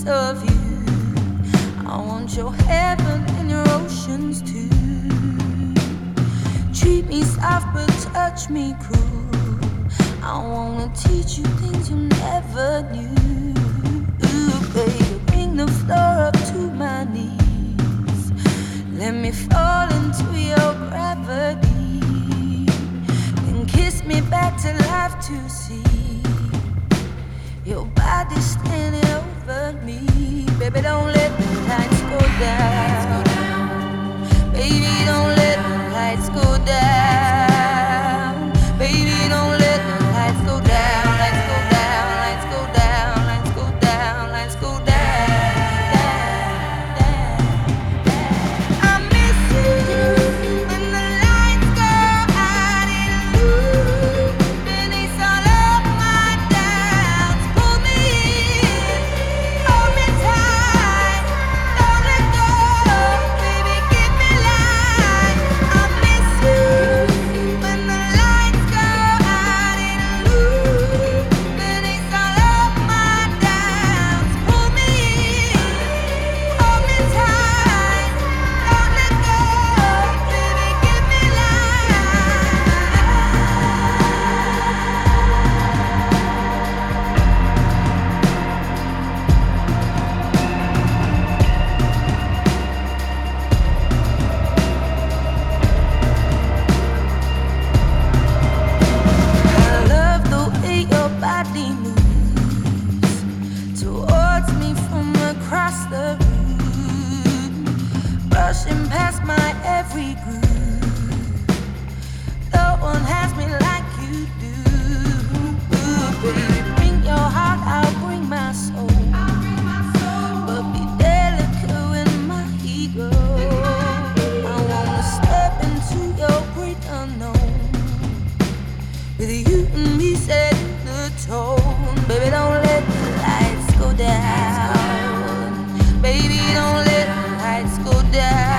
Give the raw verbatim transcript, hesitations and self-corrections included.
piece of you. I want your heaven and your oceans too. Treat me soft but touch me cruel. I wanna teach you things you never knew. Ooh, baby, bring the floor up to my knees. Let me fall into your gravity. Then kiss me back to life to see your body standing over me. Baby, don't let the lights go down. Baby, don't let the lights go down. Baby, don't let the lights go down. Lights go down, lights go down, lights go down, lights go down, down, down. I miss you when the lights go out and illuminates all of my doubts. Pull me in, hold me tight, don't let go, baby, give me life. I miss you when the lights go out and illuminates all of my doubts. Pull me in, hold me tight, don't let go, baby, give me life. I love the way your body moves towards me from across the room, brushing past my every groove. No one has me like you do. Ooh, baby, bring your heart, I'll bring my soul. But be delicate with my ego. I wanna step into your great unknown. With you and me setting the tone. Baby, don't let the lights go down. Baby, don't let the lights go down.